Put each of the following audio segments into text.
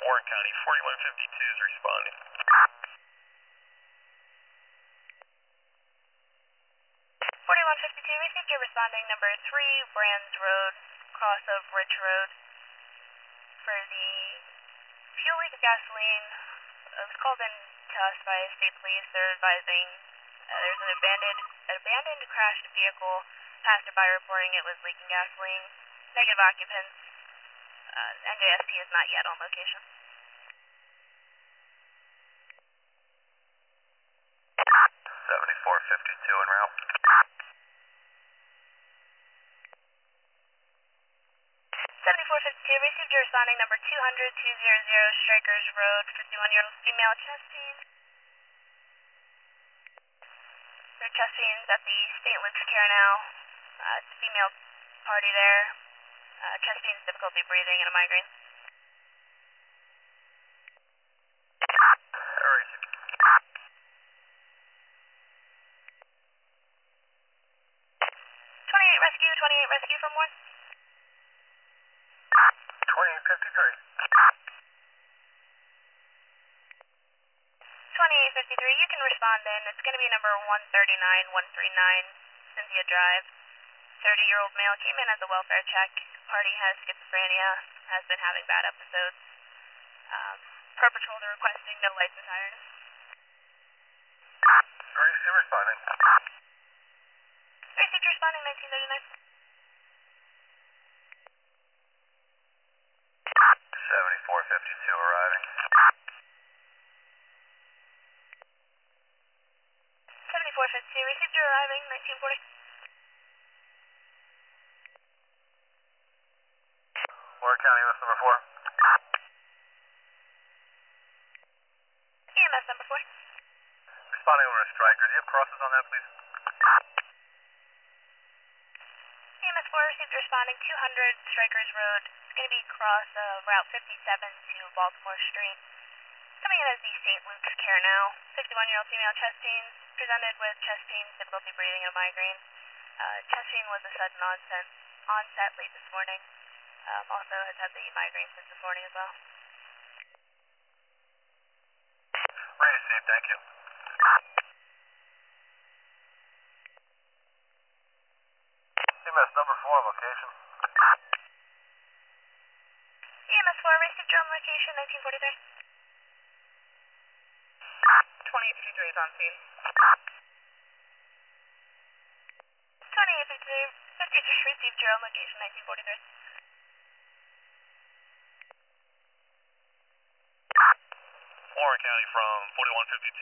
Warren County, 4152 is responding. 4152, received your responding number 3, Brands Road, cross of Rich Road. For the fuel leak of gasoline, it was called in to us by state police. They're advising there's an abandoned crashed vehicle. Passerby reporting it was leaking gasoline. Negative occupants. NJSP is not yet on location. 7452 en route. 7452, received your responding number 200-200 Strikers Road, 51-year-old female chest pain. Her chest pains at the St. Luke's Care now. It's a female party there. Chest pains, difficulty breathing, and a migraine. Where is it? 28 rescue from 1. 2853. 2853, you can respond in. It's going to be number 139139, Cynthia Drive. 30-year-old male came in as a welfare check. Party has schizophrenia, has been having bad episodes. Per patrolman requesting no lights and sirens. Where is he responding? Received responding 1939. 7452 arriving. 7452, received your arriving 1940. Warren County, EMS number 4. EMS number 4. Responding over a striker. Do you have crosses on that, please? EMS 4 received responding 200 Strikers Road. It's going to be across Route 57 to Baltimore Street. Coming in as the St. Luke's Care now. 51-year-old female chest pains, presented with chest pains, difficulty breathing, and a migraine. Chest pain was a sudden onset late this morning. Also has had the migraine since this morning as well. Received, thank you. EMS number 4 location. EMS 4 received your own location 1943. 2853 is on scene. 2853 received your own location 1943. Warren County from 4152.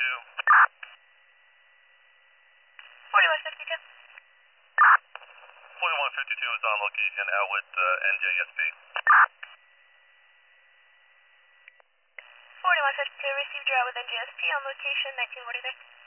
4152. 4152 is on location out with NJSP. 4152 received your out with NJSP on location 1943.